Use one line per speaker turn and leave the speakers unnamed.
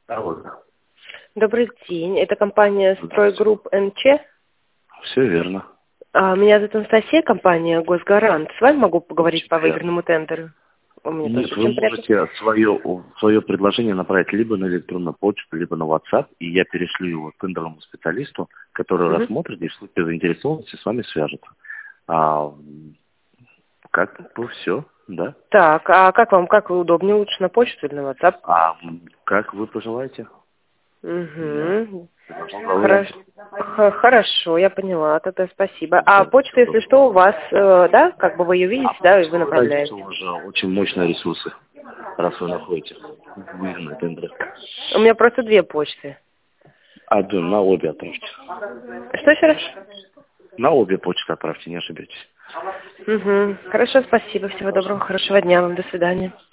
Алло, да.
Добрый день. Это компания «Стройгрупп НЧ».
Все верно.
Меня зовут Анастасия, компания «Госгарант». С вами могу поговорить
Очень
по
приятно.
выигранному тендеру? Мне
Нет,
тоже
вы
очень приятно.
можете свое предложение направить либо на электронную почту, либо на WhatsApp, и я перешлю его тендерному специалисту, который
Мгм.
рассмотрит и в случае заинтересованности с вами свяжется. А, как бы все, да?
Так, а как вы удобнее? Лучше на почту или на WhatsApp?
Как вы пожелаете? Я
Угу.
предложил два варианта.
Хорошо, я поняла. Тогда спасибо. А
Да,
почта,
всего
если
доброго.
что, у вас, да, как бы вы ее видите, да, и вы
Вы найдете
направляете?
уже очень мощные ресурсы, раз вы находите выигранные тендеры.
У меня просто две почты.
На обе отправьте.
Что еще раз?
На обе почты отправьте, не ошибетесь.
Угу. Хорошо, спасибо. Всего доброго, хорошего дня вам. До свидания.